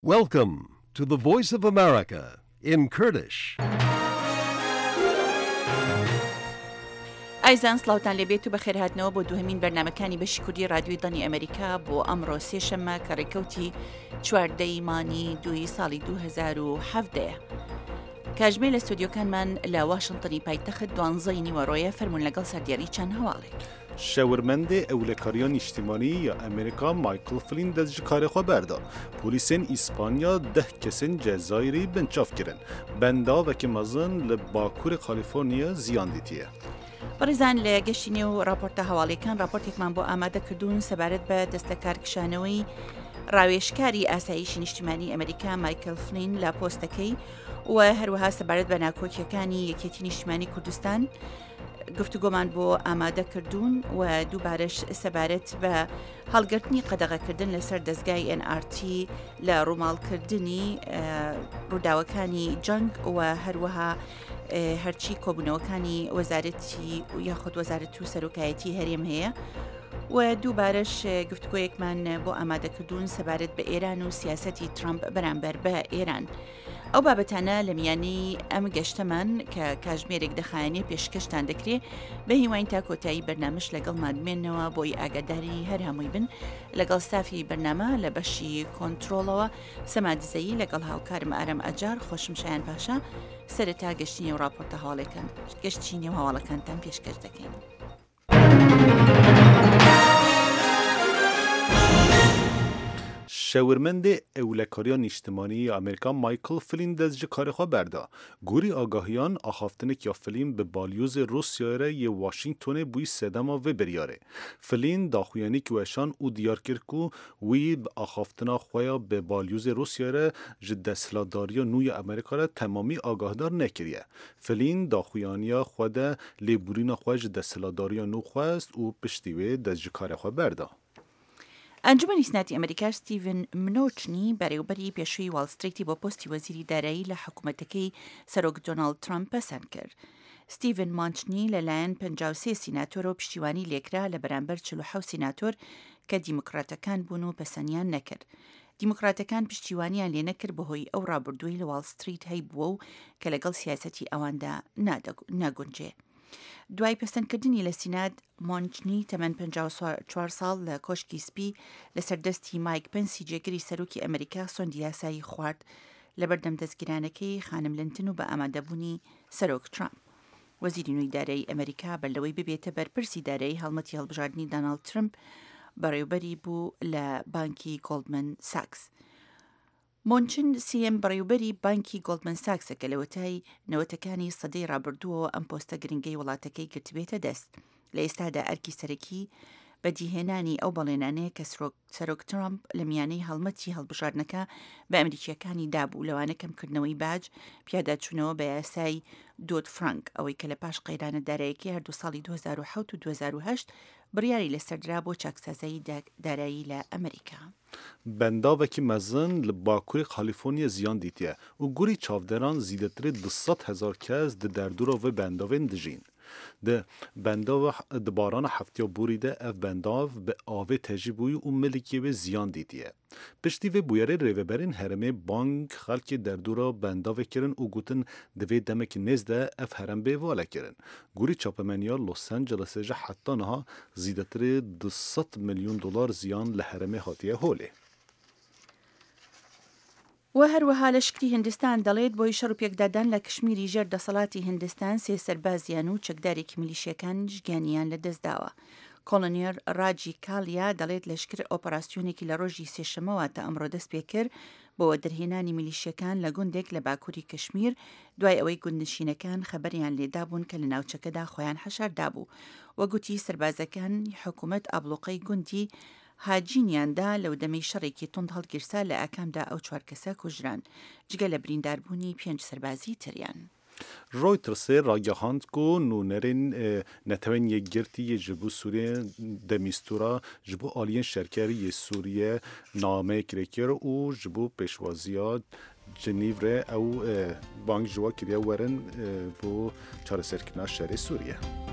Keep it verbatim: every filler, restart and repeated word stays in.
Welcome to the Voice of America in Kurdish. ئایزان سڵاوتان لێبێت و بەخێر هاتنەوە بۆ دوهەمین بەرنامەکانی بەشی کوردی رادیۆی دڵنی ئەمریکا بۆ ئەمڕۆ سێشەممە کە ڕێکەوتی چواردەی مانی دووی ساڵی دوو هەزار و هەڤدەیە. کاژمێ لە ستودیۆکانمان لە واشنگتنی پایتەخت دوانزەی نیوەڕۆیە فەرمونون لەگەڵ سەردیاری چەند هەواڵێک. شەورمەندê ewlekariya niştimanî ya Amerîka Michael Flynn dest ji karê xwe berda. Polîsên İspanya deh kesên Cezayirî binçav kirin. Bendavekî mezin li Bakurê Kaliforniya ziyan dîtiye. بەڕێزان لە گەشتی نێو راپۆرتە هەواڵیەکان راپۆرتێکمان بۆ ئامادەکردوون سەبارەت بە دەستەکارکشانەوەی ڕاوێژکاری ئاسایشی نیشتیمانی ئەمریکا مایکل فلین لە پۆستەکەی و هەروەها سەبارەت بە ناکۆکیەکانی یەکێتی نیشتیمانی کوردستان گفتوگۆمان بۆ ئامادە کردوون و دووبارەش سەبارەت بە هەڵگرتنی قەدەغەکردن لەسەر دەستگای ئێن ئار تی لە ڕووماڵکردنی ڕووداوەکانی جەنگ و هەروەها هەرچی کۆبوونەوەکانی وەزارەتی یاخود وەزارەت و سەرۆکایەتی هەرێم هەیە و دووبارەش گفتگۆیەکمان بۆ ئامادەکردوون سەبارەت بە ئێران و سیاسەتی ترامپ بەرامبەر بە ئێران. ئەو بابەتانە لە میانەی ئەم گەشتەمان کە کاژمێرێک دەخایەنێ پێشکەشتان دەکرێت بە هیوان تا کۆتایی بەرنامەش لەگەڵمان بمێنەوە بۆی ئاگاداری هەر هەمووی بن لەگەڵ ستافی بەرنامە لە بەشی کۆنتترۆلەوە سەمادزایی لەگەڵ هاوکارم ئارەم ئەجار خۆشم شایان پاشا سەرەتا گەشتی نێو راپۆرتە هەواڵەکان گەشتی نێو هەواڵەکانتان پێشکەش دەکەین. شەورمەندê ewlekariya niştimanî ya Amerîka Michael Flynn dest ji karê xwe berda. Gorî agahiyan axaftinekiya Flynn bi balyozê Rusyayê re yê Washingtonê bûyî sedema vê biryarê. Flynn daxuyanî weşan û diyar kir ku wî bi axaftina xwe ya bi balyozê Rusyayê re ji desthilatdariya nû ya Amerîka re temamî agahdar nekiriye. Flynn daxuyaniya xwe de lêbûrîna xwe ji desthilatdariya nû xwest û piştî wê dest ji karê xwe berda. ئەنجومەنی سناتی ئەمریکا ستیڤن منۆچنی بەڕێوەبەری پێشووی واڵستریتی بۆ پۆستی وەزیری دارایی لە حکوومەتەکەی سەرۆک دۆناڵد ترامپ پەسەند کرد. ستیڤن مانچنی لەلایەن پەنجاو سێ سیناتۆر و پشتیوانی لێکرا لە بەرامبەر چل و حەوت سیناتۆر کە دیموکراتەکان بوون و پەسەندیان نەکرد. دیموکراتەکان پشتیوانیان لێ نەکرد بەهۆی ئەو ڕابردووی لە واڵستریت هەی بووە و کە لەگەڵ سیاسەتی ئەواندا ناگونجێ. دوای پەسەندکردنی لە سینات مۆنچنی تەمەن پەنجاو و چوار ساڵ لە کۆشکی سپی لە سەردەستی مایک پەنسی جێگری سەرۆکی ئەمریکا سۆندی یاسایی خوارد لە بەردەم دەستگیرانەکەی خانم لنتن و بە ئامادەبوونی سەرۆک ترامپ. وەزیری نوێی دارایی ئەمریکا بەلەوەی ببێتە بەرپرسی دارایی هەڵمەتی هەڵبژاردننی دۆناڵد ترامپ بەڕێوەبەری بوو لە بانکی گۆڵدمەن ساکس. مۆنچن سیەم بەڕێوەبەری بانکی گۆڵدمەن ساکسە کە لەوەتای نەوەتەکانی سەدەی ڕابردووەوە ئەم پۆستە گرنگەی وڵاتەکەی گرتبێتە دەست. لە ئێستادا ئەرکی سەرەکی بەدیهێنانی ئەو بەڵێنانەیە کە سەرۆک ترامپ لە میانەی هەڵمەتی هەڵبژاردنەکە بە ئەمریکیەکانی دابوو لەوانە کەمکردنەوەی باج پیاداچوونەوە بە یاسای دۆد فرانک ئەوەی کە لە پاش قەیرانە داراییەکەی هەردوو ساڵی دوو هەزار و حەوت و دوو هەزار و هەشت بڕیاری لەسەردرا بۆ چاکسازایی دارایی لە ئەمریکا. Bendavekî mezin li Bakurê Kaliforniya ziyan dîtiye û gorî çavderan zîdetirê du sed hezar kes di derdora vê bendavên dijîn. Di bendava di barana heftiya borî de ev bendav bi avê tejî bûyî û milekê wê ziyan dîtiye. Piştî vê bûyerê rêveberên herêmê bank xelkê derdora bendavê kirin û gotin di vê demekî nêz de ev herembê vale kirin. Gorî çapemeniya Los Angelesê ji heta niha zîdetirê du sed milyon dolar ziyan li herêmê hatiye holê. و هەروەها لە شکری هندستان دەڵێت بۆی شەڕ و پێکدادان لە کشمیری ژێر دەسەڵاتی هندستان سێ سەربازیان و چەکدارێکی میلیشیەکان ژگیانیان لە دەستداوە. کۆلۆنێر ڕاجی کالیا دەڵێت لەشکر ئۆپەراسیۆنێکی لە ڕۆژی سێشەمەوە تا ئەمڕۆ دەست پێ کرد بۆەوە دەرهێنانی میلیشیەکان لە گوندێک لە باکووری کشمیر دوای ئەوەی گوندنشینەکان خەبەریان لێدابوون کە لە ناوچەکەدا خۆیان حەشاردابوو. وەگوتی سەربازەکان حکوومەت ئابلوقەی گوندی هاجینیاندا لەو دەمەی شەڕێکی تند هەڵگیرسا لە ئاکامدا ئەو چوار کەسە کوژران جگە لە برینداربوونی پێنج سەربازی تریان. Reutersê ragihand ku nûnerên netewên yekgirtiyê ji bo Sûriyê demîstura ji bo aliyên şerkerî yê Sûriye nameyek kirêkir û ji bo pêşwaziya Cenîvrê ew bang ji we kiriye werin bo çareserkirina şerê Sûriye.